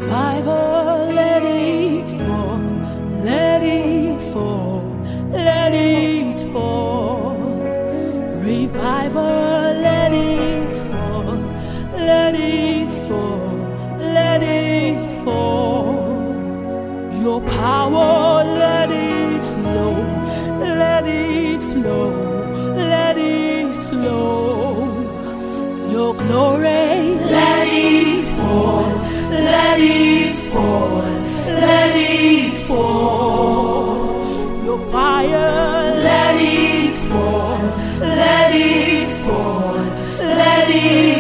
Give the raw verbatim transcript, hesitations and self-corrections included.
Revival, let it fall, let it fall, let it fall. Revival, let it fall, let it fall, let it fall. Your power, let it flow, let it flow, let it flow. Your glory, let it fall, let it fall, let it fall. Your fire, let it fall, let it fall, let it